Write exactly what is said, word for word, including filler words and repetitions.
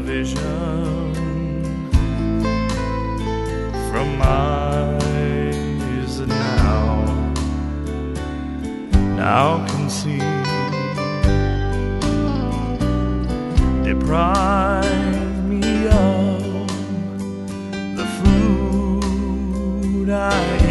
vision from eyes that now, now can see. Deprive me of the food I